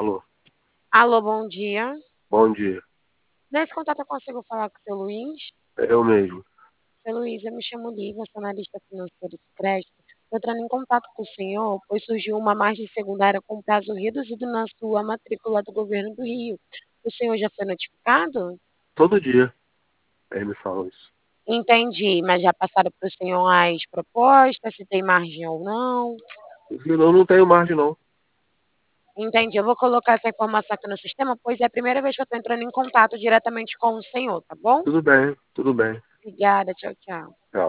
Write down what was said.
Alô, Alô, bom dia. bom dia. Nesse contato eu consigo falar com o seu Luiz? É eu mesmo. Seu Luiz, eu me chamo Lívia, sou analista financeira de crédito. Estou entrando em contato com o senhor, pois surgiu uma margem secundária com prazo reduzido na sua matrícula do governo do Rio. O senhor já foi notificado? Todo dia aí me falam isso. Entendi, mas já passaram para o senhor as propostas, se tem margem ou não? Eu não tenho margem, não. Entendi, eu vou colocar essa informação aqui no sistema, pois é a primeira vez que eu estou entrando em contato diretamente com o senhor, tá bom? Tudo bem, tudo bem. Obrigada, tchau, tchau. Tchau.